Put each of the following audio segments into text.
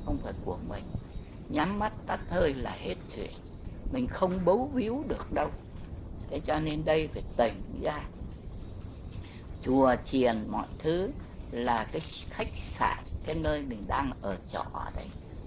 không phải của mình. Nhắm mắt tắt hơi là hết chuyện, mình không bấu víu được đâu. Thế cho nên đây phải tỉnh ra. Chùa chiền mọi thứ là cái khách sạn, cái nơi mình đang ở trọ đấy.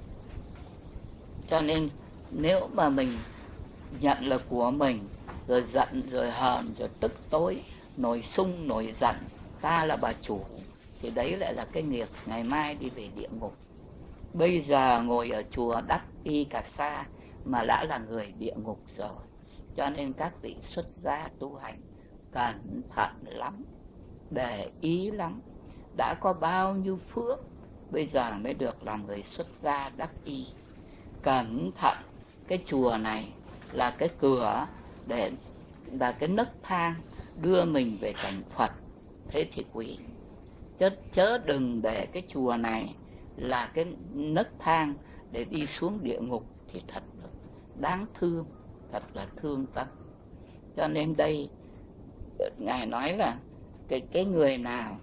Cho nên nếu mà mình nhận là của mình, rồi giận, rồi hờn, rồi tức tối, nổi sung, nổi giận, ta là bà chủ, thì đấy lại là cái nghiệp ngày mai đi về địa ngục. Bây giờ ngồi ở chùa đắp y cà sa mà đã là người địa ngục rồi. Cho nên các vị xuất gia tu hành cẩn thận lắm, để ý lắm. Đã có bao nhiêu phước, bây giờ mới được làm người xuất gia đắc y. Cẩn thận, cái chùa này là cái cửa, để là cái nấc thang đưa mình về cảnh Phật. Thế thì quý, chớ đừng để cái chùa này là cái nấc thang để đi xuống địa ngục, thì thật đáng thương, thật là thương tâm. Cho nên đây Ngài nói là cái người nào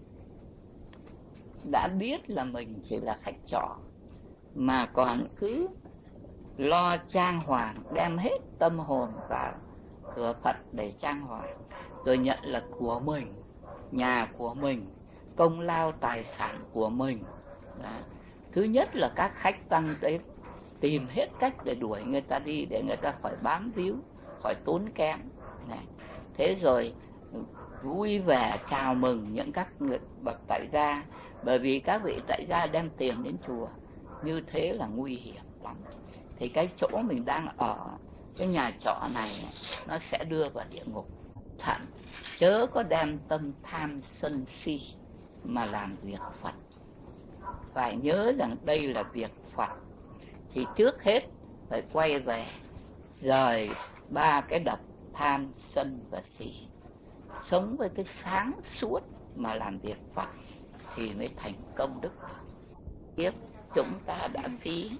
đã biết là mình chỉ là khách trọ mà còn cứ lo trang hoàng, đem hết tâm hồn vào cửa Phật để trang hoàng, rồi nhận là của mình, nhà của mình, công lao tài sản của mình. Đó. Thứ nhất là các khách tăng tới tìm hết cách để đuổi người ta đi, để người ta khỏi bám víu, khỏi tốn kém. Này. Thế rồi vui vẻ chào mừng những các người bậc tại gia, bởi vì các vị tại gia đem tiền đến chùa, như thế là nguy hiểm lắm. Thì cái chỗ mình đang ở, cái nhà trọ này, nó sẽ đưa vào địa ngục. Thận, chớ có đem tâm tham sân si mà làm việc Phật. Phải nhớ rằng đây là việc Phật, thì trước hết phải quay về rời ba cái độc tham sân và si, sống với cái sáng suốt mà làm việc Phật, thì mới thành công đức. Tiếp chúng ta đã phí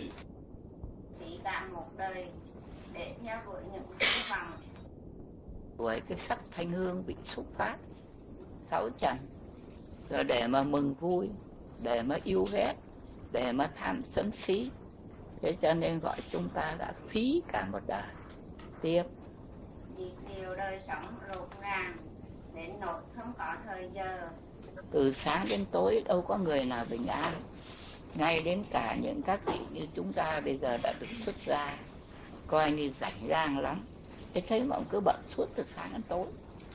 cả một đời để theo đuổi những hy vọng, với cái sắc thanh hương bị xúc phát sáu trần, rồi để mà mừng vui, để mà yêu ghét, để mà tham sân si. Thế cho nên gọi chúng ta đã phí cả một đời. Tiếp, vì nhiều đời sống rộn ràng đến nỗi không có thời giờ. Từ sáng đến tối đâu có người nào bình an. Ngay đến cả những các vị như chúng ta bây giờ đã được xuất gia, coi như rảnh rang lắm. Thế thấy mà ông cứ bận suốt từ sáng đến tối,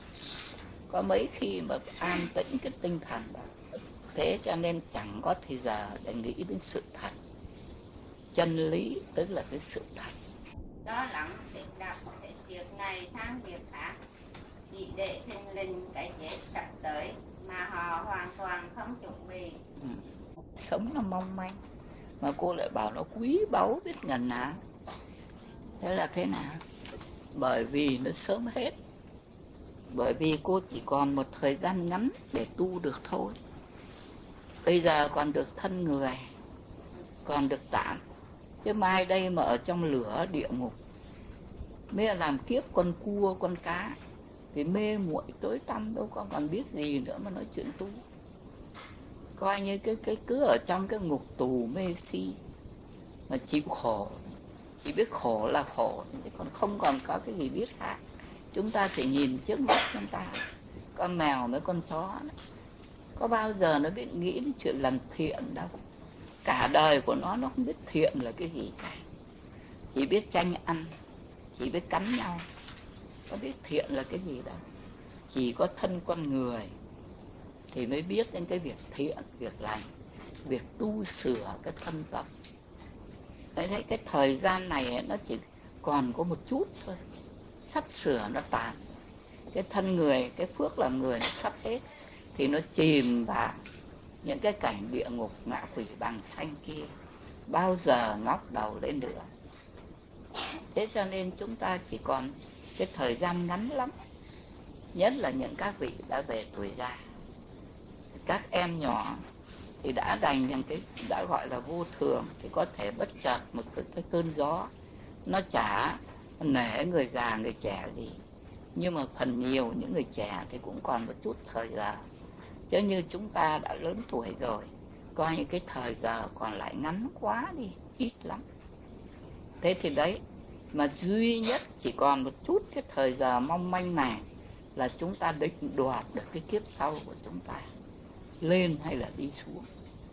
có mấy khi mà an tĩnh cái tinh thần đó. Thế cho nên chẳng có thời giờ để nghĩ đến sự thật. Chân lý tức là cái sự thật. Đó lắm sẽ đạp hết việc này sang việc khác, chỉ để thình lình cái chết sắp tới mà họ hoàn toàn không chuẩn bị. Sống nó mong manh, mà cô lại bảo nó quý báu biết ngần nào. Thế là thế nào? Bởi vì nó sớm hết. Bởi vì cô chỉ còn một thời gian ngắn để tu được thôi. Bây giờ còn được thân người, còn được tạm. Chứ mai đây mà ở trong lửa địa ngục, mới làm kiếp con cua con cá, thì mê muội tối tăm, đâu còn biết gì nữa mà nói chuyện tu. Coi như cái cứ ở trong cái ngục tù mê si mà chịu khổ, chỉ biết khổ là khổ, còn không còn có cái gì biết khác. Chúng ta chỉ nhìn trước mắt chúng ta, con mèo với con chó đó, có bao giờ nó biết nghĩ đến chuyện làm thiện đâu. Cả đời của nó không biết thiện là cái gì cả, chỉ biết tranh ăn, chỉ biết cắn nhau, có biết thiện là cái gì đâu. Chỉ có thân con người thì mới biết đến cái việc thiện, việc lành, việc tu sửa cái thân tâm. Thấy cái thời gian này nó chỉ còn có một chút thôi, sắp sửa nó tàn. Cái thân người, cái phước làm người nó sắp hết, thì nó chìm vào những cái cảnh địa ngục ngạ quỷ bằng xanh kia, bao giờ ngóc đầu lên nữa. Thế cho nên chúng ta chỉ còn cái thời gian ngắn lắm. Nhất là những các vị đã về tuổi già, các em nhỏ thì đã đành những cái đã gọi là vô thường, thì có thể bất chợt một cái cơn gió nó chả nể người già người trẻ gì. Nhưng mà phần nhiều những người trẻ thì cũng còn một chút thời giờ. Chứ như chúng ta đã lớn tuổi rồi, coi như cái thời giờ còn lại ngắn quá đi, ít lắm. Thế thì đấy, mà duy nhất chỉ còn một chút cái thời giờ mong manh này là chúng ta định đoạt được cái kiếp sau của chúng ta lên hay là đi xuống.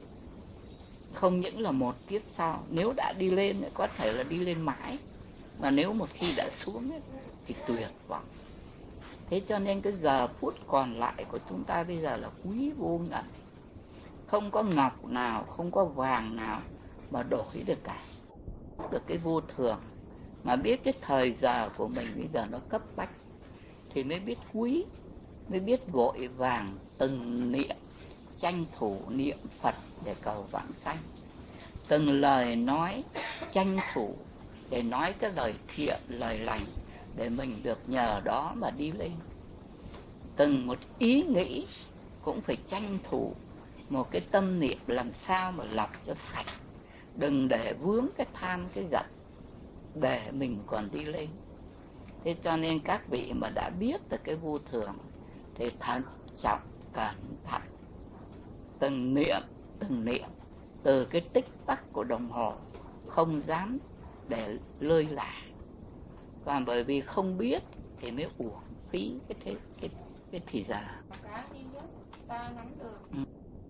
Không những là một kiếp sau, nếu đã đi lên có thể là đi lên mãi, mà nếu một khi đã xuống thì tuyệt vọng. Thế cho nên cái giờ phút còn lại của chúng ta bây giờ là quý vô ngần. Không có ngọc nào, không có vàng nào mà đổi được cả. Được cái vô thường, mà biết cái thời giờ của mình bây giờ nó cấp bách, thì mới biết quý, mới biết vội vàng từng niệm, tranh thủ niệm Phật để cầu vãng sanh. Từng lời nói tranh thủ để nói cái lời thiện, lời lành, để mình được nhờ đó mà đi lên. Từng một ý nghĩ cũng phải tranh thủ một cái tâm niệm làm sao mà lọc cho sạch, đừng để vướng cái tham cái giận, để mình còn đi lên. Thế cho nên các vị mà đã biết được cái vô thường thì thận trọng, cẩn thận, từng niệm, từ cái tích tắc của đồng hồ, không dám để lơi là. Và bởi vì không biết thì mới uổng phí cái thì giờ. Ta nắm được.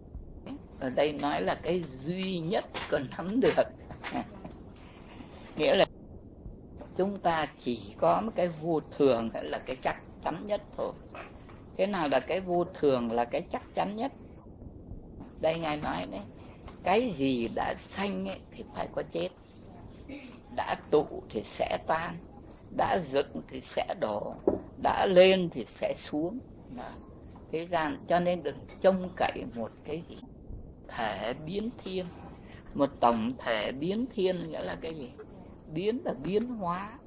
Ở đây nói là cái duy nhất còn nắm được. Nghĩa là chúng ta chỉ có một cái vô thường là cái chắc chắn nhất thôi. Thế nào là cái vô thường là cái chắc chắn nhất? Đây Ngài nói đấy, cái gì đã sanh ấy, thì phải có chết, đã tụ thì sẽ tan, đã dựng thì sẽ đổ, đã lên thì sẽ xuống. Thế gian cho nên đừng trông cậy một cái gì thể biến thiên. Một tổng thể biến thiên nghĩa là cái gì? Biến là biến hóa.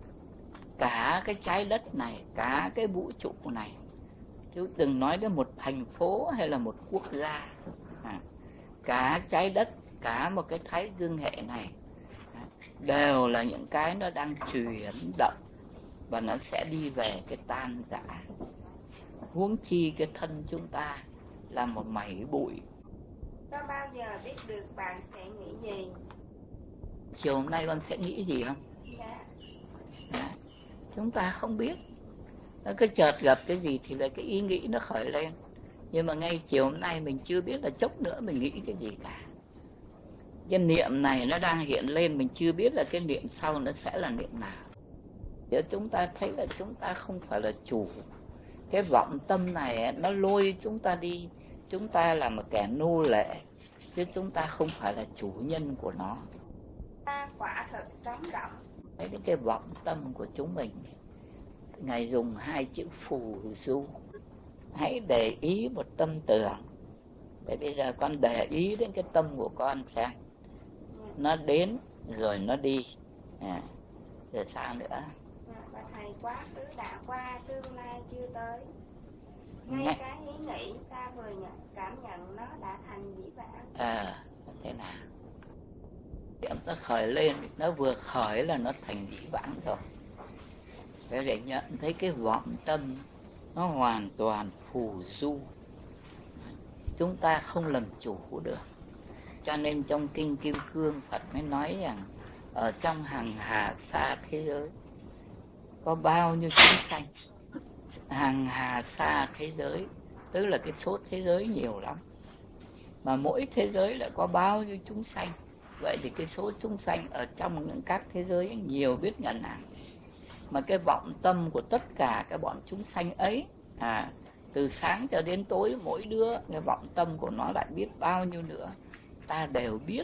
Cả cái trái đất này, cả cái vũ trụ này, chứ đừng nói đến một thành phố hay là một quốc gia. Cả trái đất, cả một cái thái dương hệ này đều là những cái nó đang chuyển động, và nó sẽ đi về cái tan rã. Huống chi cái thân chúng ta là một mẩy bụi. Có bao giờ biết được bạn sẽ nghĩ gì? Chiều hôm nay con sẽ nghĩ gì không? Dạ. Chúng ta không biết. Nó cứ chợt gặp cái gì thì là cái ý nghĩ nó khởi lên. Nhưng mà ngay chiều hôm nay mình chưa biết là chốc nữa mình nghĩ cái gì cả. Cái niệm này nó đang hiện lên, mình chưa biết là cái niệm sau nó sẽ là niệm nào. Chứ chúng ta thấy là chúng ta không phải là chủ. Cái vọng tâm này nó lôi chúng ta đi, chúng ta là một kẻ nô lệ, chứ chúng ta không phải là chủ nhân của nó. Ta quả thực trống rỗng. Đấy, cái vọng tâm của chúng mình, Ngài dùng hai chữ phù du. Hãy để ý một tâm tưởng. Để bây giờ con để ý đến cái tâm của con xem. Nó đến rồi nó đi. Rồi sao nữa? Và thầy, quá khứ đã qua, tương lai chưa tới. Ngay cái ý nghĩ ta vừa cảm nhận nó đã thành dĩ vãng. Thế nào? Điểm nó khởi lên, nó vừa khởi là nó thành dĩ vãng rồi. Để nhận thấy cái vọng tâm nó hoàn toàn phù du, chúng ta không làm chủ được. Cho nên trong Kinh Kim Cương Phật mới nói rằng ở trong hàng hà sa thế giới có bao nhiêu chúng sanh. Hàng hà sa thế giới tức là cái số thế giới nhiều lắm, mà mỗi thế giới lại có bao nhiêu chúng sanh. Vậy thì cái số chúng sanh ở trong những các thế giới nhiều biết ngần nào. Mà cái vọng tâm của tất cả các bọn chúng sanh ấy, từ sáng cho đến tối, mỗi đứa cái vọng tâm của nó lại biết bao nhiêu nữa. Ta đều biết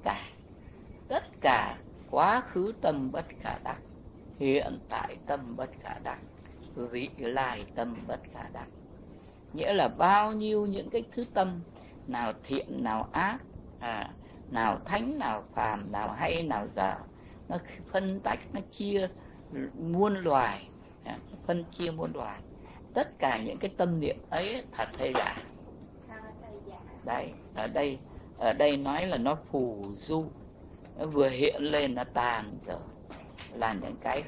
tất cả quá khứ tâm bất khả đắc, hiện tại tâm bất khả đắc, vị lai tâm bất khả đắc. Nghĩa là bao nhiêu những cái thứ tâm, nào thiện nào ác, nào thánh nào phàm, nào hay nào dở, nó phân tách, nó chia muôn loài, phân chia muôn loài. Tất cả những cái tâm niệm ấy thật hay giả? Đây, ở đây nói là nó phù du, nó vừa hiện lên nó tàn rồi, là những cái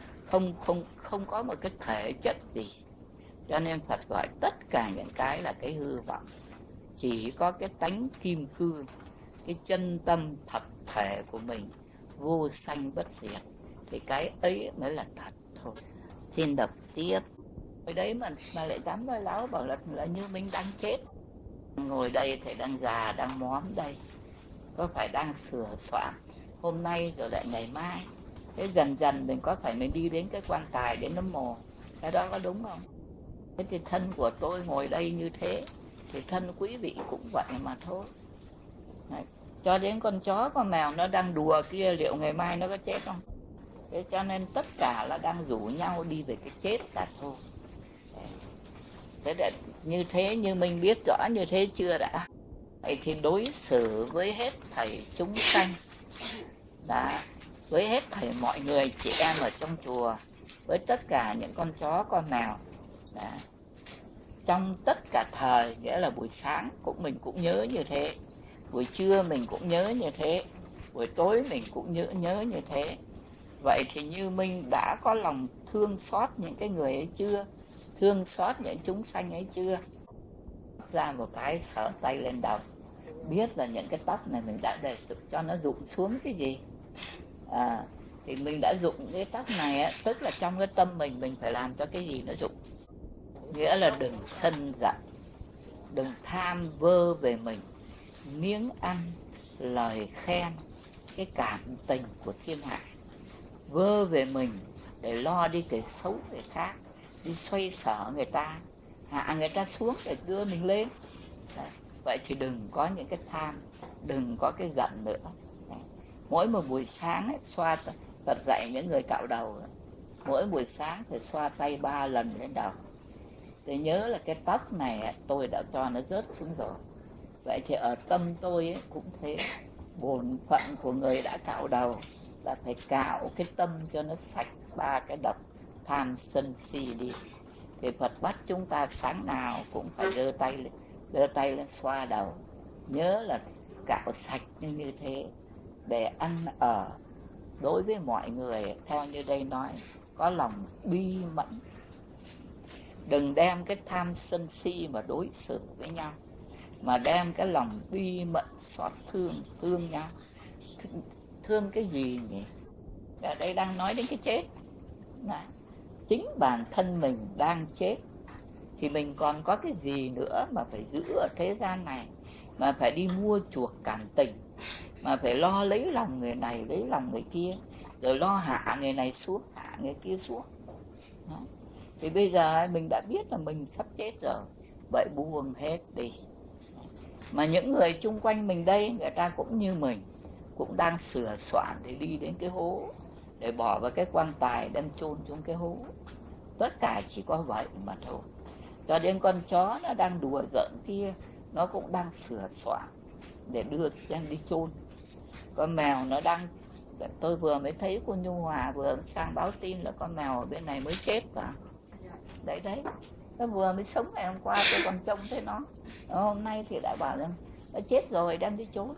không có một cái thể chất gì. Cho nên Phật gọi tất cả những cái là cái hư vọng. chỉ có cái tánh kim cương, cái chân tâm thật thể của mình vô sanh bất diệt, thì cái ấy mới là thật thôi. Xin đọc tiếp. Ở đấy mà lại dám nói láo bảo là như mình đang chết. Ngồi đây thầy đang già, đang móm đây, có phải đang sửa soạn hôm nay rồi lại ngày mai. Thế dần dần mình có phải mình đi đến cái quan tài, đến nấm mồ, cái đó có đúng không? Thế thì thân của tôi ngồi đây như thế, thì thân quý vị cũng vậy mà thôi. Đấy. Cho đến con chó con mèo nó đang đùa kia, liệu ngày mai nó có chết không? Thế cho nên tất cả là đang rủ nhau đi về cái chết cả thôi. Thế để như thế, như mình biết rõ như thế chưa đã? Vậy thì đối xử với hết thảy chúng sanh, đã, với hết thảy mọi người chị em ở trong chùa, với tất cả những con chó con mèo, đã, trong tất cả thời, nghĩa là buổi sáng mình cũng nhớ như thế, buổi trưa mình cũng nhớ như thế, buổi tối mình cũng nhớ như thế. Vậy thì như mình đã có lòng thương xót những cái người ấy chưa? Thương xót những chúng sanh ấy chưa? Ra một cái, sờ tay lên đầu, biết là những cái tóc này mình đã để cho nó rụng xuống cái gì. Thì mình đã rụng cái tóc này á, tức là trong cái tâm mình phải làm cho cái gì nó rụng. Nghĩa là đừng sân giận, đừng tham vơ về mình, miếng ăn, lời khen, cái cảm tình của thiên hạ, vơ về mình để lo đi kể xấu người khác, đi xoay sở người ta, hạ người ta xuống để đưa mình lên. Đấy. Vậy thì đừng có những cái tham, đừng có cái giận nữa. Đấy. Mỗi một buổi sáng ấy, xoa, Phật dạy những người cạo đầu, mỗi buổi sáng phải xoa tay 3 lần lên đầu, để nhớ là cái tóc này tôi đã cho nó rớt xuống rồi. Vậy thì ở tâm tôi ấy, cũng thế, bổn phận của người đã cạo đầu là phải cạo cái tâm cho nó sạch 3 cái độc tham sân si đi. Thì Phật bắt chúng ta sáng nào cũng phải đưa tay lên xoa đầu, nhớ là cạo sạch như thế, để ăn ở đối với mọi người theo như đây nói, có lòng bi mẫn. Đừng đem cái tham sân si mà đối xử với nhau, mà đem cái lòng bi mẫn xót thương nhau. Thương cái gì nhỉ? Ở đây đang nói đến cái chết. Chính bản thân mình đang chết, thì mình còn có cái gì nữa mà phải giữ ở thế gian này, mà phải đi mua chuộc cảm tình, mà phải lo lấy lòng người này, lấy lòng người kia, rồi lo hạ người này xuống, hạ người kia xuống. Đó. Thì bây giờ mình đã biết là mình sắp chết rồi, vậy buông hết đi. Mà những người chung quanh mình đây, người ta cũng như mình, cũng đang sửa soạn để đi đến cái hố, để bỏ vào cái quan tài đem chôn xuống cái hố. Tất cả chỉ có vậy mà thôi. Cho đến con chó nó đang đùa giỡn kia, nó cũng đang sửa soạn để đem đi chôn. Con mèo nó đang, tôi vừa mới thấy cô Nhu Hòa vừa sang báo tin là con mèo ở bên này mới chết vào. Đấy, nó vừa mới sống ngày hôm qua, tôi còn trông thấy nó. Hôm nay thì đã bảo rằng nó chết rồi, đem đi chôn.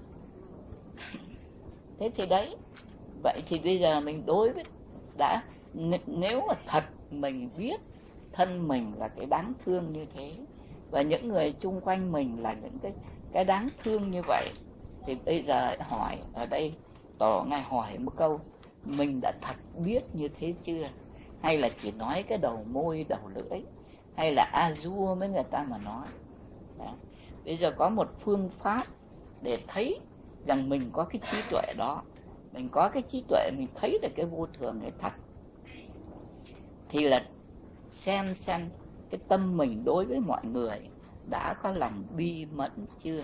Thế thì đấy, vậy thì bây giờ mình đối với nếu mà thật mình biết thân mình là cái đáng thương như thế, và những người chung quanh mình là những cái đáng thương như vậy, thì bây giờ hỏi ở đây, Tổ Ngài hỏi một câu, mình đã thật biết như thế chưa? Hay là chỉ nói cái đầu môi đầu lưỡi, hay là a-dua với người ta mà nói? Đó. Bây giờ có một phương pháp để thấy rằng mình có cái trí tuệ đó, mình có cái trí tuệ, mình thấy được cái vô thường này thật, thì là xem cái tâm mình đối với mọi người đã có lòng bi mẫn chưa.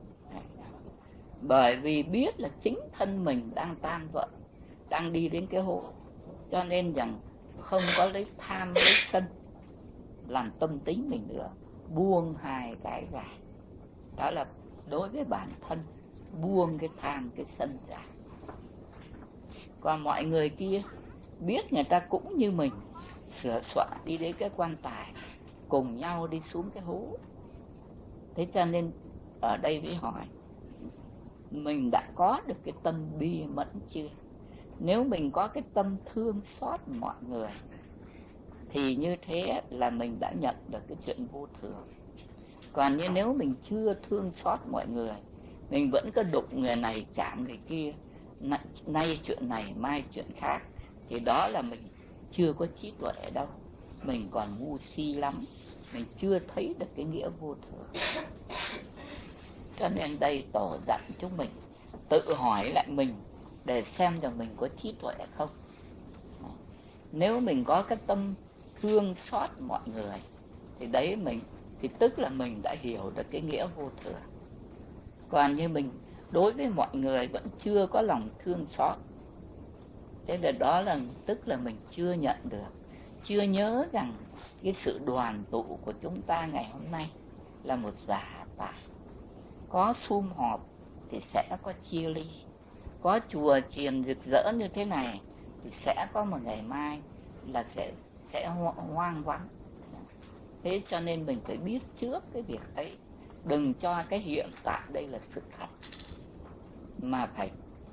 Bởi vì biết là chính thân mình đang tan vỡ, đang đi đến cái hố, cho nên rằng không có lấy tham lấy sân làm tâm tính mình nữa, buông hai cái ra. Đó là đối với bản thân, buông cái tham cái sân ra. Còn mọi người kia biết người ta cũng như mình, sửa soạn đi đến cái quan tài, cùng nhau đi xuống cái hố. Thế cho nên ở đây mới hỏi, mình đã có được cái tâm bi mẫn chưa? Nếu mình có cái tâm thương xót mọi người, thì như thế là mình đã nhận được cái chuyện vô thường. Còn như nếu mình chưa thương xót mọi người, mình vẫn cứ đụng người này chạm người kia, nay chuyện này mai chuyện khác, thì đó là mình chưa có trí tuệ đâu, mình còn ngu si lắm, mình chưa thấy được cái nghĩa vô thường. Cho nên đây Tổ dặn chúng mình tự hỏi lại mình để xem rằng mình có trí tuệ không. Nếu mình có cái tâm thương xót mọi người thì đấy mình, thì tức là mình đã hiểu được cái nghĩa vô thường. Còn như mình đối với mọi người vẫn chưa có lòng thương xót, thế là đó là tức là mình chưa nhận được, chưa nhớ rằng cái sự đoàn tụ của chúng ta ngày hôm nay là một giả tạm. Có sum họp thì sẽ có chia ly, có chùa chiền rực rỡ như thế này thì sẽ có một ngày mai là sẽ hoang vắng. Thế cho nên mình phải biết trước cái việc ấy, đừng cho cái hiện tại đây là sự thật, mà phải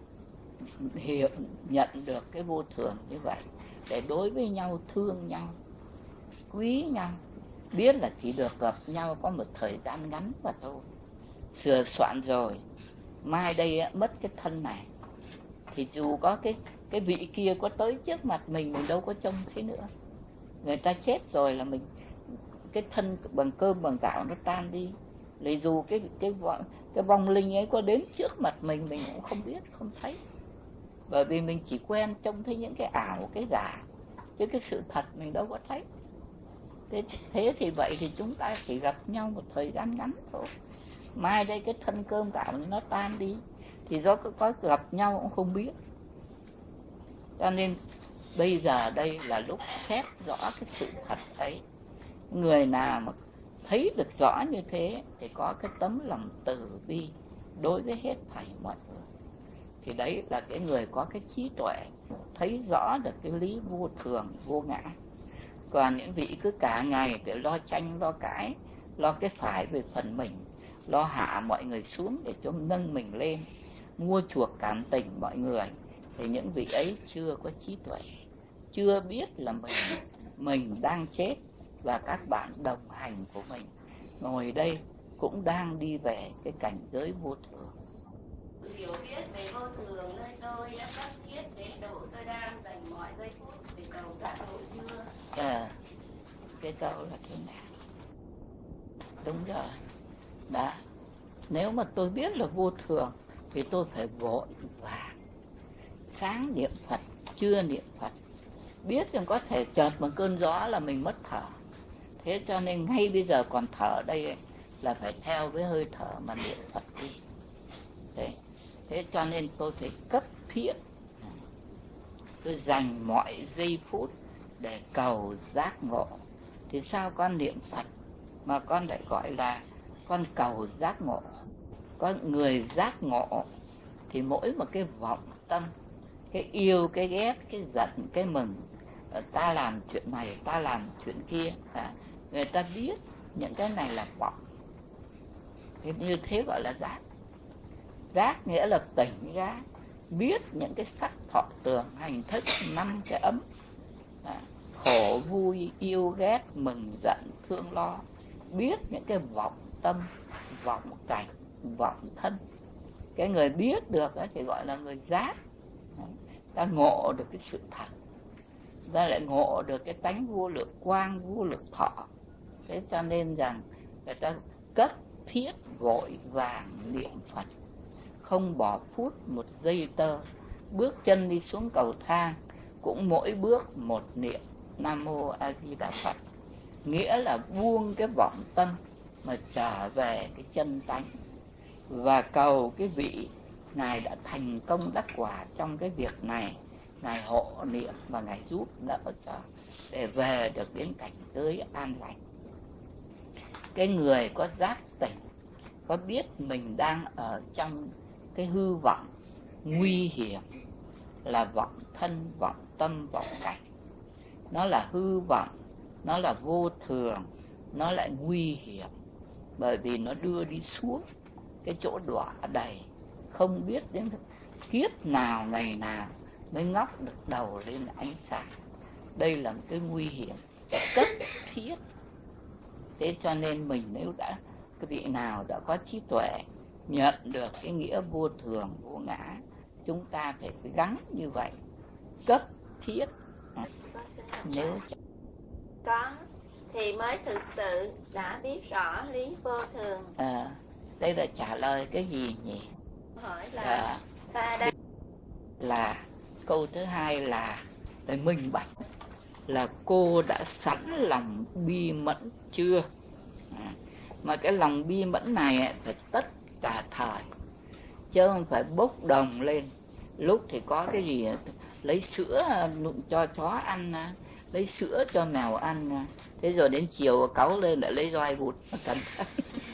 nhận được cái vô thường như vậy để đối với nhau thương nhau, quý nhau, biết là chỉ được gặp nhau có một thời gian ngắn và thôi. Sửa soạn rồi, mai đây mất cái thân này thì dù có cái vị kia có tới trước mặt mình đâu có trông thấy nữa. Người ta chết rồi là mình, cái thân bằng cơm bằng gạo nó tan đi, lấy dù cái vong linh ấy có đến trước mặt mình cũng không biết, không thấy, bởi vì mình chỉ quen trông thấy những cái ảo, cái giả, chứ cái sự thật mình đâu có thấy. Thế thì vậy thì chúng ta chỉ gặp nhau một thời gian ngắn thôi, mai đây cái thân cơm gạo nó tan đi thì do có gặp nhau cũng không biết. Cho nên bây giờ đây là lúc xét rõ cái sự thật ấy. Người nào mà thấy được rõ như thế thì có cái tấm lòng từ bi đối với hết thảy mọi người, thì đấy là cái người có cái trí tuệ, thấy rõ được cái lý vô thường, vô ngã. Còn những vị cứ cả ngày để lo tranh, lo cãi, lo cái phải về phần mình, lo hạ mọi người xuống để cho nâng mình lên, mua chuộc cảm tình mọi người, thì những vị ấy chưa có trí tuệ, chưa biết là mình đang chết và các bạn đồng hành của mình ngồi đây cũng đang đi về cái cảnh giới vô thường. Hiểu biết về vô thường nơi tôi đã cấp thiết đến độ tôi đang dành mọi giây phút để cầu giác ngộ chưa? Cái câu là thế nào? Đúng rồi. Đã. Nếu mà tôi biết là vô thường thì tôi phải vội vàng sáng niệm Phật, trưa niệm Phật. Biết rằng có thể chợt một cơn gió là mình mất thở. Thế cho nên ngay bây giờ còn thở đây ấy, là phải theo với hơi thở mà niệm Phật đi. Thế cho nên tôi phải cấp thiết, tôi dành mọi giây phút để cầu giác ngộ. Thì sao con niệm Phật mà con lại gọi là con cầu giác ngộ? Có người giác ngộ thì mỗi một cái vọng tâm, cái yêu, cái ghét, cái giận, cái mừng, ta làm chuyện này, ta làm chuyện kia, người ta biết những cái này là vọng. Thế như thế gọi là giác. Giác nghĩa là tỉnh giác, biết những cái sắc thọ tưởng hành thức, 5 cái ấm, khổ vui yêu ghét mừng giận thương lo, biết những cái vọng tâm, vọng cảnh, vọng thân. Cái người biết được đó thì gọi là người giác. Ta ngộ được cái sự thật, ta lại ngộ được cái tánh vô lượng quang, vô lượng thọ. Thế cho nên rằng người ta cấp thiết vội vàng niệm Phật, không bỏ phút một giây tơ. Bước chân đi xuống cầu thang cũng mỗi bước một niệm Nam Mô A Di Đà Phật, nghĩa là buông cái vọng tâm mà trở về cái chân tánh, và cầu cái vị Ngài đã thành công đắc quả trong cái việc này, Ngài hộ niệm và Ngài giúp đỡ cho để về được đến cảnh giới an lành. Cái người có giác tỉnh, có biết mình đang ở trong cái hư vọng nguy hiểm, là vọng thân, vọng tâm, vọng cảnh. Nó là hư vọng, nó là vô thường, nó lại nguy hiểm, bởi vì nó đưa đi xuống cái chỗ đọa đầy, không biết đến kiếp nào ngày nào mới ngóc được đầu lên ánh sáng. Đây là một cái nguy hiểm cấp thiết. Thế cho nên mình nếu đã cái vị nào đã có trí tuệ, nhận được cái nghĩa vô thường, vô ngã, chúng ta phải gắng như vậy, cấp thiết. Nếu có thì mới thực sự đã biết rõ lý vô thường. Đây là trả lời cái gì nhỉ? Hỏi là ta đã là câu thứ hai là để minh bạch là cô đã sẵn lòng bi mẫn chưa. Mà cái lòng bi mẫn này phải tất cả thời, chứ không phải bốc đồng lên. Lúc thì có cái gì lấy sữa cho chó ăn, lấy sữa cho mèo ăn, thế rồi đến chiều cáu lên lại lấy roi vụt. Cẩn thận.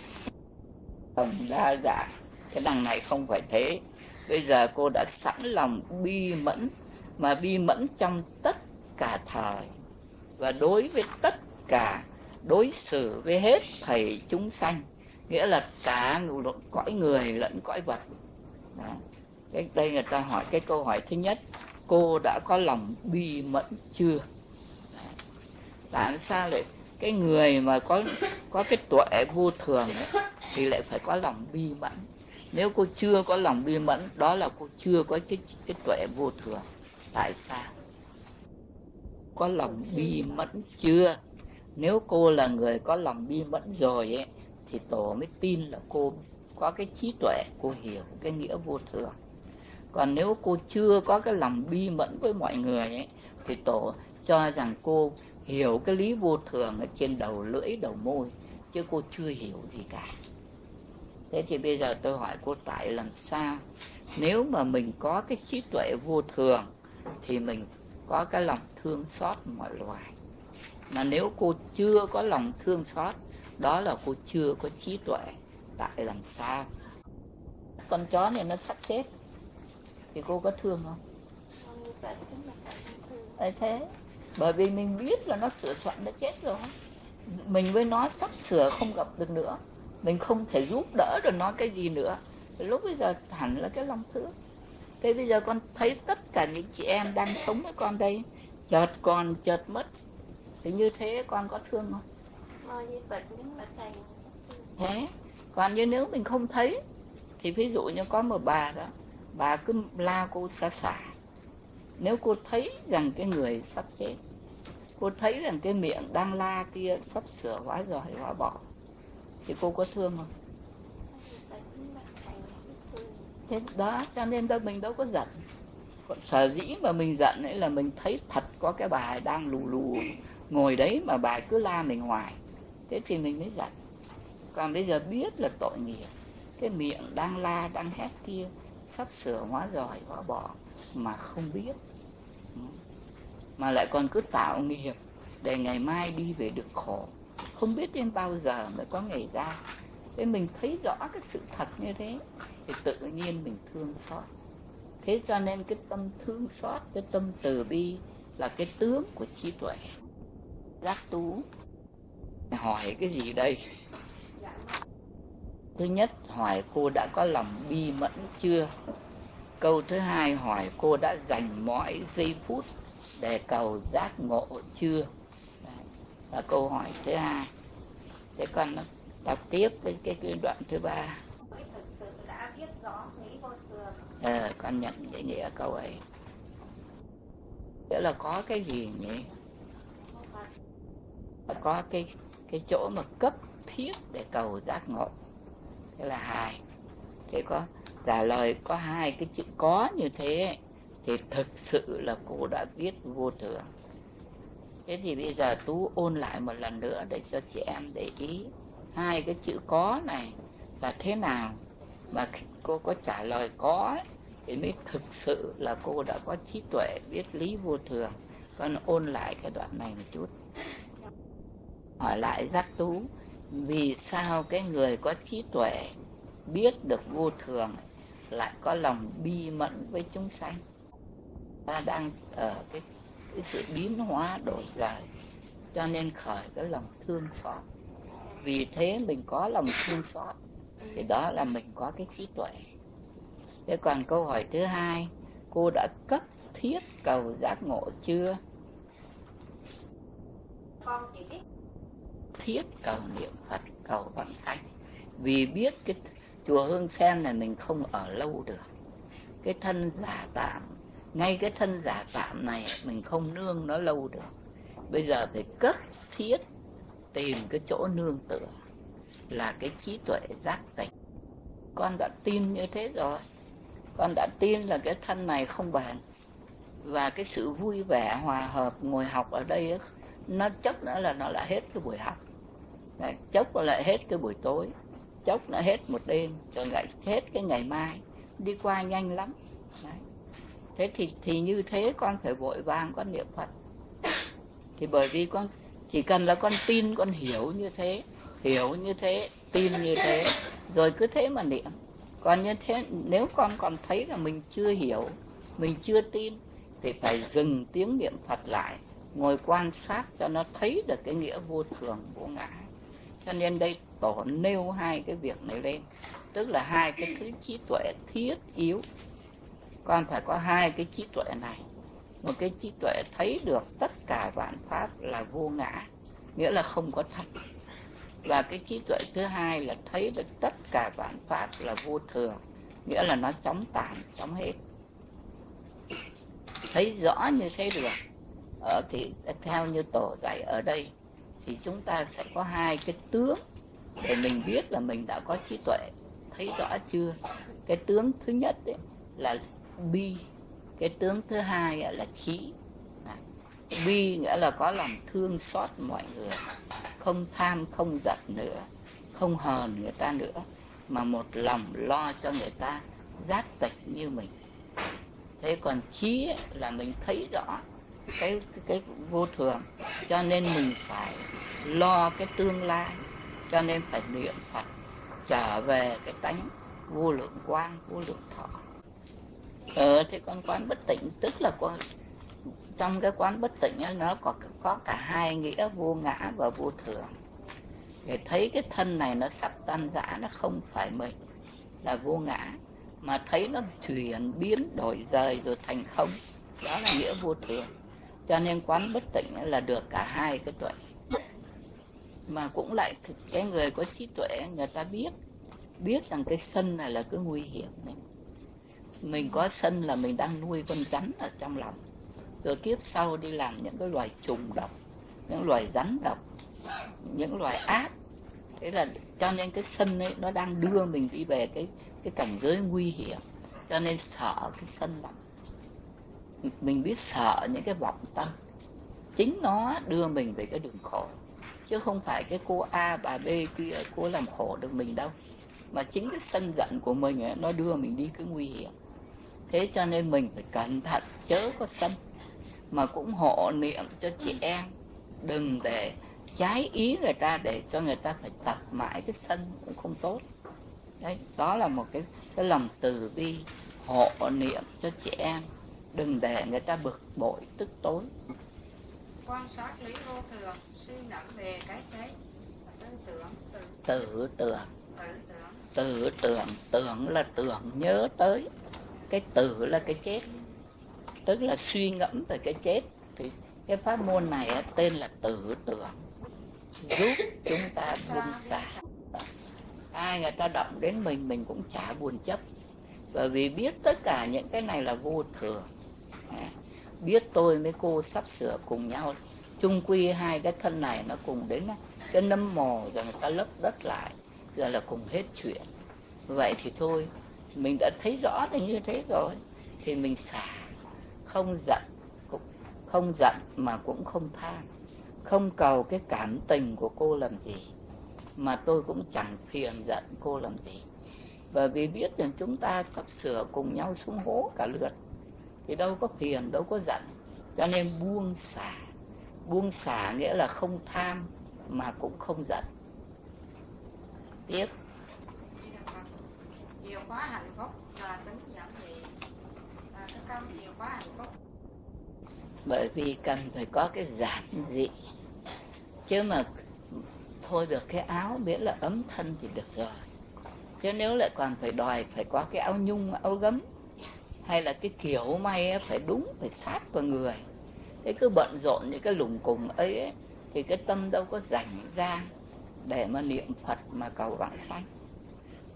Đa dạng, cái đằng này không phải thế. Bây giờ cô đã sẵn lòng bi mẫn, mà bi mẫn trong tất cả thời, và đối với tất cả, đối xử với hết thảy chúng sanh, nghĩa là cả cõi người lẫn cõi vật. Đó. Đây người ta hỏi cái câu hỏi thứ nhất, cô đã có lòng bi mẫn chưa? Làm sao lại cái người mà có cái tuệ vô thường ấy, thì lại phải có lòng bi mẫn. Nếu cô chưa có lòng bi mẫn, đó là cô chưa có cái tuệ vô thường. Tại sao? Có lòng bi mẫn chưa? Nếu cô là người có lòng bi mẫn rồi ấy, thì Tổ mới tin là cô có cái trí tuệ, cô hiểu cái nghĩa vô thường. Còn nếu cô chưa có cái lòng bi mẫn với mọi người ấy, thì Tổ cho rằng cô hiểu cái lý vô thường ở trên đầu lưỡi, đầu môi, chứ cô chưa hiểu gì cả. Thế thì bây giờ tôi hỏi cô tại làm sao? Nếu mà mình có cái trí tuệ vô thường thì mình có cái lòng thương xót mọi loài. Mà nếu cô chưa có lòng thương xót, đó là cô chưa có trí tuệ. Tại làm sao? Con chó này nó sắp chết thì cô có thương không? Thế bởi vì mình biết là nó sửa soạn nó chết rồi, mình với nó sắp sửa không gặp được nữa, mình không thể giúp đỡ được nó cái gì nữa. Lúc bây giờ hẳn là cái lòng thương. Thế bây giờ con thấy tất cả những chị em đang sống với con đây, chợt còn chợt mất, thì như thế con có thương không? Thế còn như nếu mình không thấy, thì ví dụ như có một bà đó, bà cứ la cô xa xả. Nếu cô thấy rằng cái người sắp chết, cô thấy rằng cái miệng đang la kia sắp sửa hóa giỏi hóa bỏ, thì cô có thương không? Thế đó, cho nên mình đâu có giận. Còn sở dĩ mà mình giận ấy là mình thấy thật có cái bà đang lù lù ngồi đấy mà bà cứ la mình hoài, thế thì mình mới giận. Còn bây giờ biết là tội nghiệp, cái miệng đang la đang hét kia sắp sửa hóa giỏi hóa bỏ mà không biết, mà lại còn cứ tạo nghiệp để ngày mai đi về được khổ, không biết đến bao giờ mới có ngày ra. Thế mình thấy rõ cái sự thật như thế thì tự nhiên mình thương xót. Thế cho nên cái tâm thương xót, cái tâm từ bi là cái tướng của trí tuệ. Giác Tú hỏi cái gì đây? Thứ nhất hỏi cô đã có lòng bi mẫn chưa? Câu thứ hai hỏi cô đã dành mọi giây phút để cầu giác ngộ chưa? Đấy, là câu hỏi thứ hai. Thế còn nó đọc tiếp với cái đoạn thứ ba. Con nhận cái nghĩa câu ấy. Nghĩa là có cái gì nhỉ? Có cái chỗ mà cấp thiết để cầu giác ngộ. Thế là hai. Thế có trả lời có hai cái chữ có như thế thì thực sự là cô đã biết vô thường. Thế thì bây giờ Tú ôn lại một lần nữa để cho chị em để ý hai cái chữ có này là thế nào. Mà cô có trả lời có ấy, thì mới thực sự là cô đã có trí tuệ biết lý vô thường. Con ôn lại cái đoạn này một chút. Hỏi lại Giác Tú, vì sao cái người có trí tuệ biết được vô thường lại có lòng bi mẫn với chúng sanh? Ta đang ở cái sự biến hóa đổi đời, cho nên khởi cái lòng thương xót. Vì thế mình có lòng thương xót thì đó là mình có cái trí tuệ. Thế còn câu hỏi thứ hai, cô đã cấp thiết cầu giác ngộ chưa? Con chỉ biết Thiết cầu niệm Phật, cầu vãng sanh. Vì biết cái chùa Hương Sen này mình không ở lâu được. Cái thân giả tạm, ngay cái thân giả tạm này mình không nương nó lâu được. Bây giờ phải cấp thiết tìm cái chỗ nương tựa là cái trí tuệ giác tỉnh. Con đã tin như thế rồi. Con đã tin là cái thân này không bền. Và cái sự vui vẻ, hòa hợp, ngồi học ở đây ấy, nó chốc nữa là nó lại hết cái buổi học. Đấy, chốc nó lại hết cái buổi tối, chốc nó hết một đêm, rồi lại hết cái ngày mai. Đi qua nhanh lắm. Đấy. Thế thì như thế con phải vội vàng con niệm Phật. Thì bởi vì con chỉ cần là con tin, con hiểu như thế, tin như thế, rồi cứ thế mà niệm. Còn như thế, nếu con còn thấy là mình chưa hiểu, mình chưa tin, thì phải dừng tiếng niệm Phật lại, ngồi quan sát cho nó thấy được cái nghĩa vô thường, vô ngã. Cho nên đây Tổ nêu hai cái việc này lên, tức là hai cái thứ trí tuệ thiết yếu. Con phải có hai cái trí tuệ này. Một cái trí tuệ thấy được tất cả vạn pháp là vô ngã, nghĩa là không có thật. Và cái trí tuệ thứ hai là thấy được tất cả vạn pháp là vô thường, nghĩa là nó chóng tàn, chóng hết. Thấy rõ như thế được. Thì theo như Tổ dạy ở đây, thì chúng ta sẽ có hai cái tướng để mình biết là mình đã có trí tuệ. Thấy rõ chưa? Cái tướng thứ nhất ấy là bi, cái tướng thứ hai là trí. Bi nghĩa là có lòng thương xót mọi người, không tham, không giận nữa, không hờn người ta nữa, mà một lòng lo cho người ta giác tỉnh như mình. Thế còn trí ấy, là mình thấy rõ cái vô thường, cho nên mình phải lo cái tương lai, cho nên phải niệm Phật trở về cái tánh vô lượng quang, vô lượng thọ. Thế con quán bất tịnh, tức là trong cái quán bất tịnh ấy, nó có cả hai nghĩa vô ngã và vô thường. Để thấy cái thân này nó sắp tan rã, nó không phải mình, là vô ngã, mà thấy nó chuyển biến đổi rời rồi thành không, đó là nghĩa vô thường. Cho nên quán bất tịnh là được cả hai cái tuệ. Mà cũng lại cái người có trí tuệ, người ta biết rằng cái sân này là cái nguy hiểm này. Mình có sân là mình đang nuôi con rắn ở trong lòng, rồi kiếp sau đi làm những cái loài trùng độc, những loài rắn độc, những loài ác. Thế là cho nên cái sân ấy nó đang đưa mình đi về cái cảnh giới nguy hiểm. Cho nên sợ cái sân lắm. Mình biết sợ những cái vọng tâm, chính nó đưa mình về cái đường khổ, chứ không phải cái cô A bà B kia cô làm khổ được mình đâu, mà chính cái sân giận của mình ấy, nó đưa mình đi cái nguy hiểm. Thế cho nên mình phải cẩn thận chớ có sân, mà cũng hộ niệm cho chị em, đừng để trái ý người ta, để cho người ta phải tập mãi cái sân cũng không tốt. Đấy, đó là một cái lòng từ bi, hộ niệm cho chị em, đừng để người ta bực bội tức tối. Quan sát lý vô thường, suy ngẫm về cái chết, Tưởng là tưởng nhớ tới, cái tử là cái chết, tức là suy ngẫm về cái chết. Thì cái pháp môn này tên là tử tưởng, giúp chúng ta buông xả. Ai người ta động đến mình cũng chả buồn chấp, bởi vì biết tất cả những cái này là vô thường. Biết tôi với cô sắp sửa cùng nhau, chung quy hai cái thân này nó cùng đến cái nấm mồ, rồi người ta lấp đất lại, rồi là cùng hết chuyện. Vậy thì thôi, mình đã thấy rõ là như thế rồi, thì mình xả, không giận mà cũng không than, không cầu cái cảm tình của cô làm gì, mà tôi cũng chẳng phiền giận cô làm gì. Bởi vì biết rằng chúng ta sắp sửa cùng nhau xuống hố cả lượt, thì đâu có phiền, đâu có giận. Cho nên buông xả. Buông xả nghĩa là không tham mà cũng không giận. Tiếp. Chìa khóa hạnh phúc là tính giảm gì? Cái câu chìa khóa hạnh phúc. Bởi vì cần phải có cái giản dị, chứ mà thôi được cái áo miễn là ấm thân thì được rồi. Chứ nếu lại còn phải đòi phải có cái áo nhung, áo gấm, hay là cái kiểu may phải đúng, phải sát vào người, thế cứ bận rộn những cái lùng cùng ấy, thì cái tâm đâu có rảnh ra để mà niệm Phật mà cầu vãng sanh.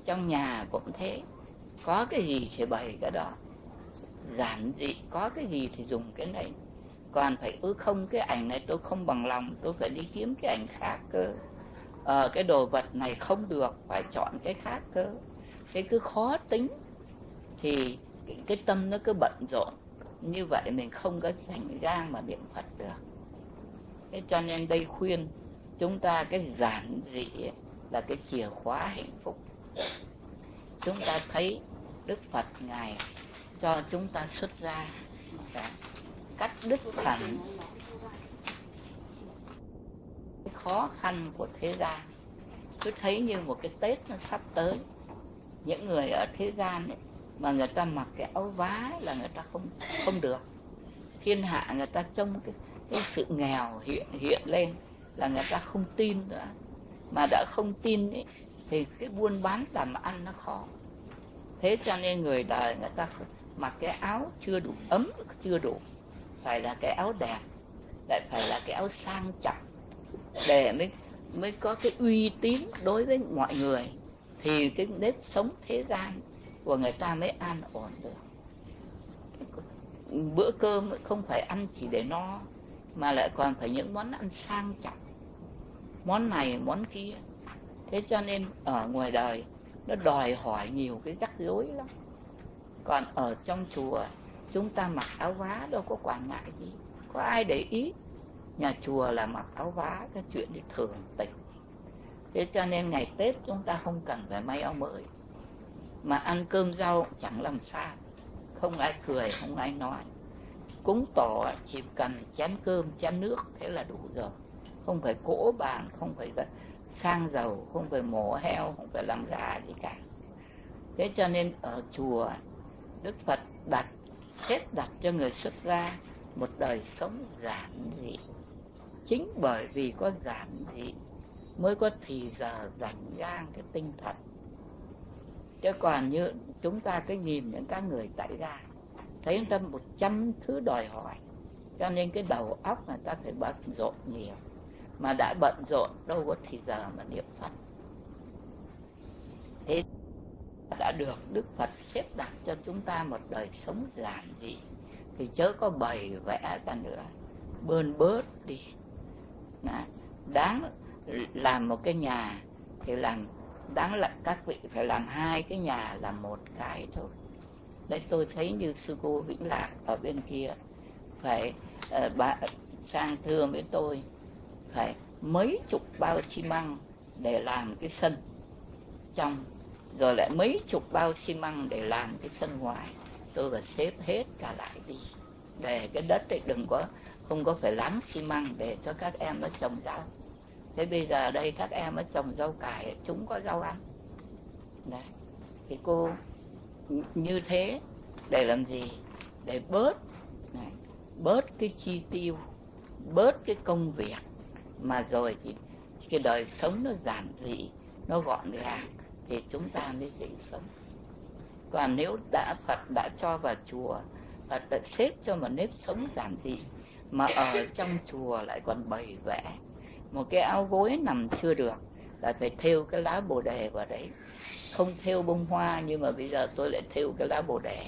Trong nhà cũng thế, có cái gì thì bày cái đó, giản dị, có cái gì thì dùng cái này. Còn phải không, cái ảnh này tôi không bằng lòng, tôi phải đi kiếm cái ảnh khác cơ. Cái đồ vật này không được, phải chọn cái khác cơ. Thế cứ khó tính thì cái tâm nó cứ bận rộn. Như vậy mình không có rảnh rang mà niệm Phật được. Thế cho nên đây khuyên chúng ta cái giản dị là cái chìa khóa hạnh phúc. Chúng ta thấy Đức Phật Ngài cho chúng ta xuất gia, cắt đứt hẳn cái khó khăn của thế gian. Cứ thấy như một cái Tết nó sắp tới. Những người ở thế gian ấy, mà người ta mặc cái áo vá là người ta không được. Thiên hạ người ta trông cái sự nghèo hiện lên là người ta không tin nữa. Mà đã không tin ấy, thì cái buôn bán làm ăn nó khó. Thế cho nên người đời người ta mặc cái áo chưa đủ ấm, chưa đủ, phải là cái áo đẹp, lại phải là cái áo sang trọng, để mới có cái uy tín đối với mọi người, thì cái nếp sống thế gian của người ta mới an ổn được. Bữa cơm không phải ăn chỉ để no, mà lại còn phải những món ăn sang trọng, món này món kia. Thế cho nên ở ngoài đời nó đòi hỏi nhiều cái rắc rối lắm. Còn ở trong chùa chúng ta mặc áo vá đâu có quản ngại gì, có ai để ý. Nhà chùa là mặc áo vá, cái chuyện đi thường tình. Thế cho nên ngày Tết chúng ta không cần phải may áo mới, mà ăn cơm rau chẳng làm sao, không ai cười, không ai nói. Cúng tổ chỉ cần chén cơm chén nước thế là đủ rồi, không phải cỗ bàn, không phải sang dầu, không phải mổ heo, không phải làm gà gì cả. Thế cho nên ở chùa Đức Phật xếp đặt cho người xuất gia một đời sống giản dị. Chính bởi vì có giản dị mới có thì giờ rảnh rang cái tinh thần. Chứ còn như chúng ta cứ nhìn những các người tại gia, thấy người ta 100 thứ đòi hỏi, cho nên cái đầu óc người ta phải bận rộn nhiều. Mà đã bận rộn đâu có thì giờ mà niệm Phật. Thế đã được Đức Phật xếp đặt cho chúng ta một đời sống giản dị, thì chớ có bày vẽ ra nữa, bơn bớt đi. Đáng làm một cái nhà thì đáng là các vị phải làm 2 cái nhà làm 1 cái thôi. Đấy, tôi thấy như sư cô Vĩnh Lạc ở bên kia phải sang thưa với tôi phải mấy chục bao xi măng để làm cái sân trong, rồi lại mấy chục bao xi măng để làm cái sân ngoài. Tôi phải xếp hết cả lại đi, để cái đất ấy không có phải láng xi măng, để cho các em nó trồng rau. Thế bây giờ đây các em nó trồng rau cải, chúng có rau ăn. Đấy, thì cô như thế để làm gì? Để bớt cái chi tiêu, bớt cái công việc, mà rồi thì cái đời sống nó giản dị, nó gọn gàng, thì chúng ta mới dễ sống. Còn nếu Phật đã cho vào chùa, Phật đã xếp cho một nếp sống giản dị, mà ở trong chùa lại còn bày vẽ. Một cái áo gối nằm chưa được, lại phải thêu cái lá bồ đề vào đấy. Không thêu bông hoa, nhưng mà bây giờ tôi lại thêu cái lá bồ đề.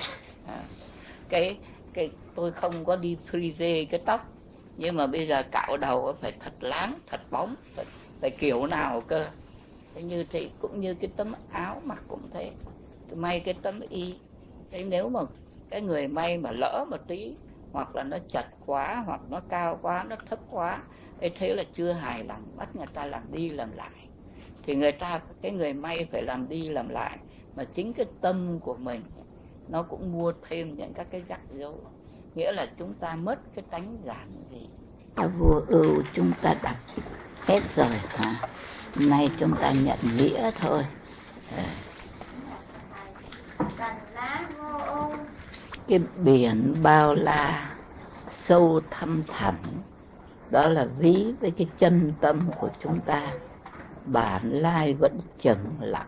Tôi không có đi frizz cái tóc, nhưng mà bây giờ cạo đầu phải thật láng, thật bóng, phải kiểu nào cơ. Thế như thế cũng như cái tấm áo mặc cũng thế, tôi may cái tấm y. Thế nếu mà cái người may mà lỡ một tí, hoặc là nó chật quá, hoặc nó cao quá, nó thấp quá, thế là chưa hài lòng, bắt người ta làm đi làm lại. Thì cái người may phải làm đi làm lại, mà chính cái tâm của mình nó cũng mua thêm những các cái rắc rối. Nghĩa là chúng ta mất cái tánh giản dị. Vua Ưu chúng ta đọc hết rồi hả? Nay chúng ta nhận nghĩa thôi. Cái biển bao la sâu thăm thẳm, đó là ví với cái chân tâm của chúng ta, bản lai vẫn chững lặng.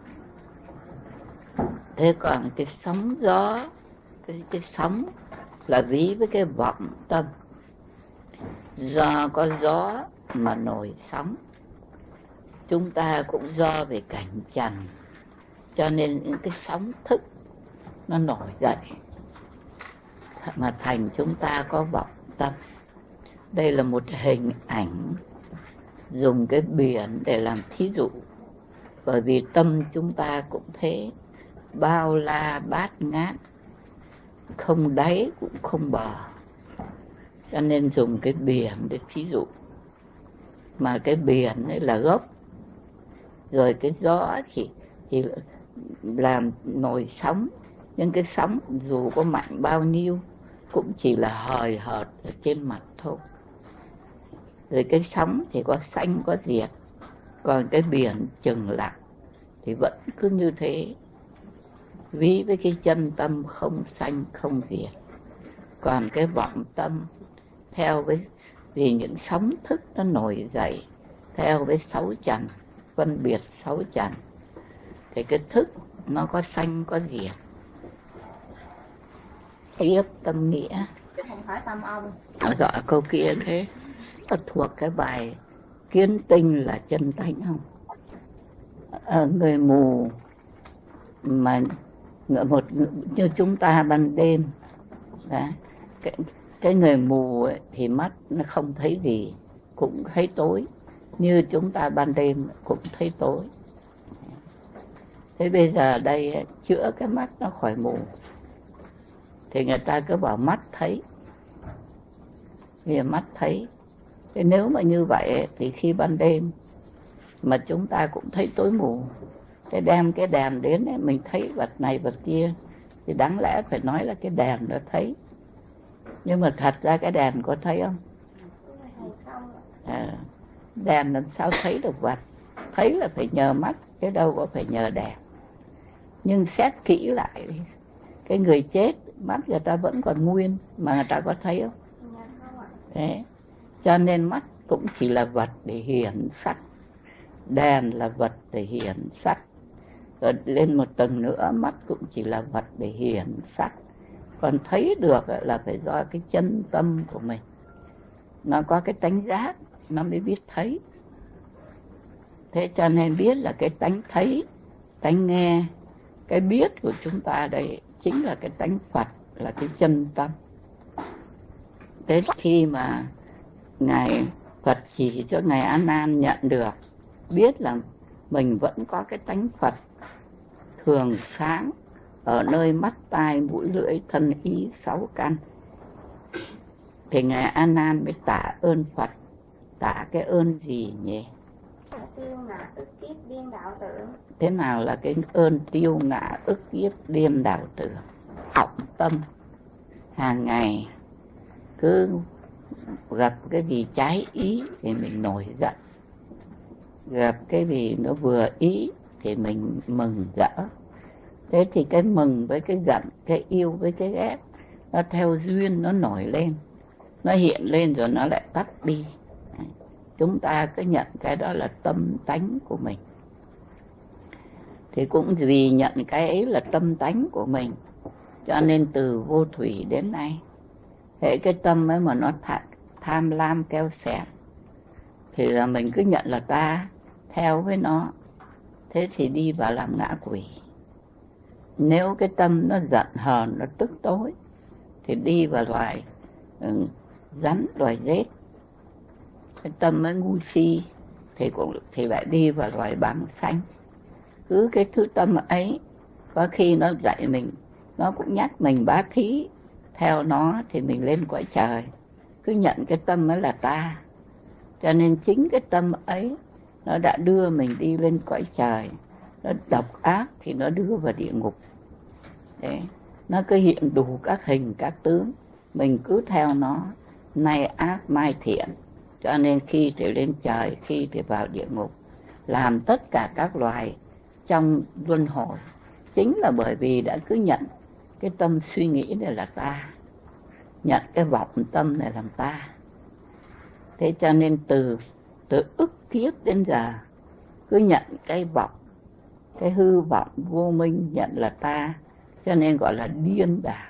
Thế còn cái sóng gió, cái sóng là ví với cái vọng tâm. Do có gió mà nổi sóng, chúng ta cũng do về cảnh trần cho nên những cái sóng thức nó nổi dậy mà thành chúng ta có vọng tâm. Đây là một hình ảnh dùng cái biển để làm thí dụ, bởi vì tâm chúng ta cũng thế, bao la bát ngát, không đáy cũng không bờ, cho nên dùng cái biển để thí dụ. Mà cái biển ấy là gốc, rồi cái gió chỉ làm nổi sóng, nhưng cái sóng dù có mạnh bao nhiêu cũng chỉ là hời hợt ở trên mặt thôi. Rồi cái sóng thì có xanh có diệt, còn cái biển chừng lặng thì vẫn cứ như thế, ví với cái chân tâm không sanh không diệt. Còn cái vọng tâm theo với, vì những sóng thức nó nổi dậy theo với sáu trần, phân biệt sáu trần, thì cái thức nó có sanh có diệt. Tiếp tâm nghĩa. Không phải tâm ông. Rõ câu kia thế, nó thuộc cái bài kiến tinh là chân tánh không? Người mù mà như chúng ta ban đêm, đấy, cái người mù ấy, thì mắt nó không thấy gì, cũng thấy tối, như chúng ta ban đêm cũng thấy tối. Thế bây giờ đây ấy, chữa cái mắt nó khỏi mù thì người ta cứ bảo mắt thấy, vì mắt thấy. Thế nếu mà như vậy ấy, thì khi ban đêm mà chúng ta cũng thấy tối mù, thế đem cái đèn đến ấy, mình thấy vật này vật kia thì đáng lẽ phải nói là cái đèn nó thấy, nhưng mà thật ra cái đèn có thấy không? Đèn làm sao thấy được vật? Thấy là phải nhờ mắt, chứ đâu có phải nhờ đèn. Nhưng xét kỹ lại, cái người chết mắt người ta vẫn còn nguyên mà người ta có thấy không? Thế cho nên mắt cũng chỉ là vật để hiển sắc, đèn là vật để hiển sắc, rồi lên một tầng nữa mắt cũng chỉ là vật để hiển sắc. Còn thấy được là phải do cái chân tâm của mình, nó có cái tánh giác nó mới biết thấy. Thế cho nên biết là cái tánh thấy, tánh nghe, cái biết của chúng ta đây chính là cái tánh Phật, là cái chân tâm. Thế khi mà Ngài Phật chỉ cho Ngài A Nan nhận được, biết là mình vẫn có cái tánh Phật thường sáng ở nơi mắt tai mũi lưỡi thân ý sáu căn, thì Ngài A Nan mới tạ ơn Phật. Tạ cái ơn gì nhỉ? Tiêu ngã ức kiếp điên đạo tưởng. Thế nào là cái ơn tiêu ngã ức kiếp điên đạo tưởng? Vọng tâm hàng ngày cứ gặp cái gì trái ý thì mình nổi giận, gặp cái gì nó vừa ý thì mình mừng rỡ. Thế thì cái mừng với cái giận, cái yêu với cái ghét, nó theo duyên nó nổi lên, nó hiện lên rồi nó lại tắt đi. Chúng ta cứ nhận cái đó là tâm tánh của mình. Thì cũng vì nhận cái ấy là tâm tánh của mình, cho nên từ vô thủy đến nay, hệ cái tâm ấy mà nó tham lam keo xẻn thì là mình cứ nhận là ta, theo với nó, thế thì đi vào làm ngã quỷ. Nếu cái tâm nó giận hờn, nó tức tối thì đi vào loài rắn, loài rết. Cái tâm ấy ngu si thì lại đi vào loài băng xanh. Cứ cái thứ tâm ấy, có khi nó dạy mình, nó cũng nhắc mình bá thí, theo nó thì mình lên cõi trời. Cứ nhận cái tâm ấy là ta, cho nên chính cái tâm ấy nó đã đưa mình đi lên cõi trời. Nó độc ác thì nó đưa vào địa ngục. Đấy, nó cứ hiện đủ các hình các tướng, mình cứ theo nó, nay ác mai thiện, cho nên khi thì lên trời, khi thì vào địa ngục, làm tất cả các loài trong luân hồi. Chính là bởi vì đã cứ nhận cái tâm suy nghĩ này là ta, nhận cái vọng tâm này làm ta. Thế cho nên từ ức kiếp đến giờ cứ nhận cái vọng, cái hư vọng vô minh nhận là ta, cho nên gọi là điên đảo.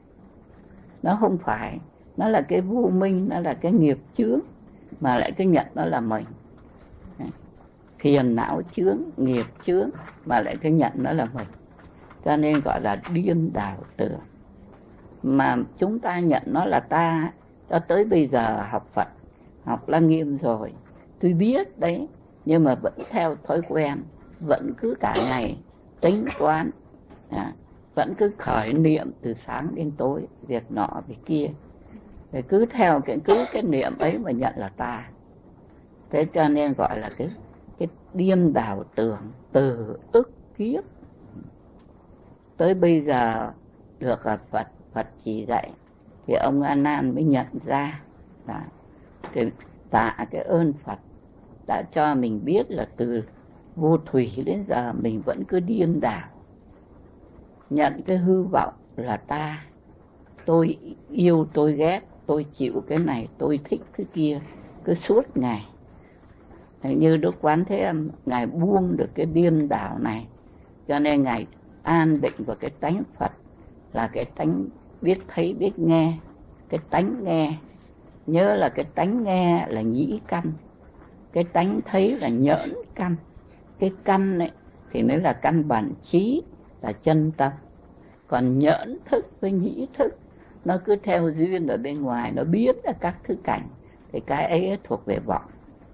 Nó không phải, nó là cái vô minh, nó là cái nghiệp chướng, mà lại cứ nhận nó là mình. phiền não chướng, nghiệp chướng, mà lại cứ nhận nó là mình. Cho nên gọi là điên đảo tưởng. Mà chúng ta nhận nó là ta. Cho tới bây giờ học Phật, học Lăng Nghiêm rồi, tôi biết đấy, nhưng mà vẫn theo thói quen, vẫn cứ cả ngày tính toán, vẫn cứ khởi niệm từ sáng đến tối, việc nọ việc kia, thì cứ theo cái niệm ấy mà nhận là ta. Thế cho nên gọi là cái điên đảo tưởng từ ức kiếp. Tới bây giờ được Phật chỉ dạy thì ông A Nan mới nhận ra là thì tạ cái ơn Phật đã cho mình biết là từ vô thủy đến giờ mình vẫn cứ điên đảo, nhận cái hư vọng là ta, tôi yêu tôi ghét, tôi chịu cái này, tôi thích cái kia, cứ suốt ngày. Như Đức Quán Thế Âm, Ngài buông được cái điên đảo này, cho nên Ngài an định vào cái tánh Phật là cái tánh biết thấy biết nghe, cái tánh nghe. Nhớ là cái tánh nghe là nhĩ căn, cái tánh thấy là nhỡn căn. Cái căn này thì mới là căn bản trí, là chân tâm. Còn nhỡn thức với nhĩ thức nó cứ theo duyên ở bên ngoài, nó biết là các thứ cảnh, thì cái ấy thuộc về vọng.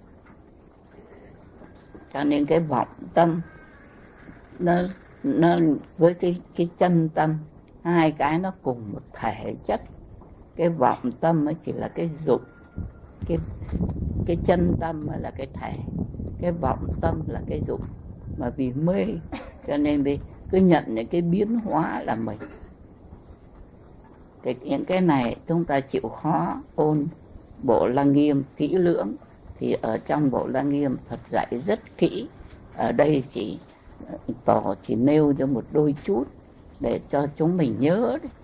Cho nên cái vọng tâm nó với cái chân tâm, hai cái nó cùng một thể chất. Cái vọng tâm nó chỉ là cái dụng, cái chân tâm là cái thể, cái vọng tâm là cái dụng. Mà vì mê cho nên cứ nhận những cái biến hóa là mình. Những cái này chúng ta chịu khó ôn bộ Lăng Nghiêm kỹ lưỡng, thì ở trong bộ Lăng Nghiêm Phật dạy rất kỹ. Ở đây chỉ nêu cho một đôi chút để cho chúng mình nhớ đấy.